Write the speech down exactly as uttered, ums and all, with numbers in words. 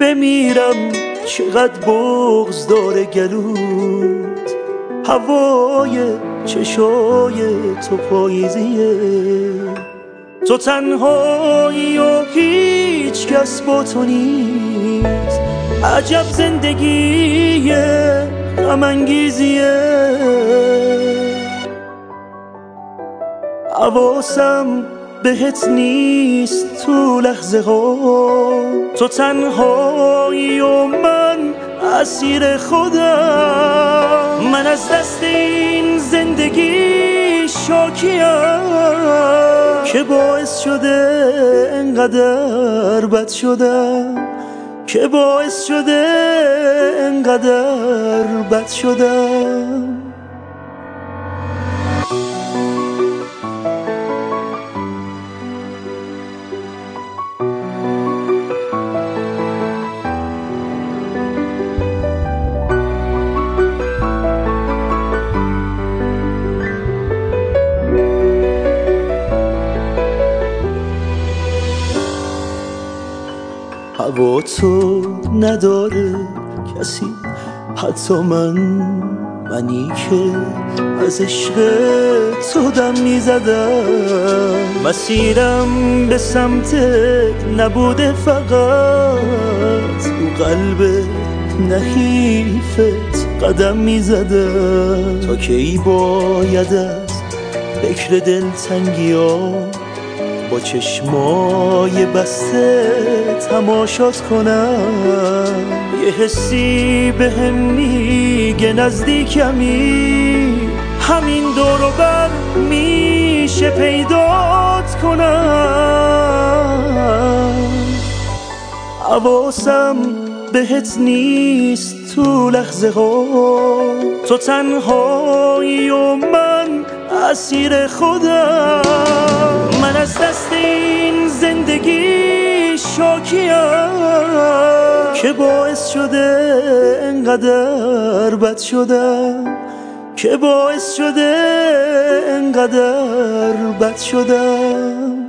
بمیرم چقدر بغض داره گلوت، هوای چشای تو پاییزیه، تو تنهایی و هیچ کس با تو نیست، عجب زندگی غم انگیزیه. حواسم بهت نیست تو لحظه ها، تو تنهایی و من اسیر خودم، من از دست این زندگی شاکیم که باعث شده انقدر بد شدم، که باعث شده انقدر بد شدم. هوا تو نداره کسی، حتی من، منی که از عشق تو دم میزدم. مسیرم به سمتت نبوده فقط، تو قلب نحیفت قدم میزدم. تا کی باید از فکر دلتنگی ها با چشمای بسته تماشات کنم؟ یه حسی به هم میگه نزدیکمی، همین دور و بر میشه پیدات کنم. حواسم بهت نیست تو لحظه ها، تو تنهایی و من اسیر خودم، من از دست این زندگی شاکیم که باعث شده انقدر بد شدم، که باعث شده انقدر بد شدم.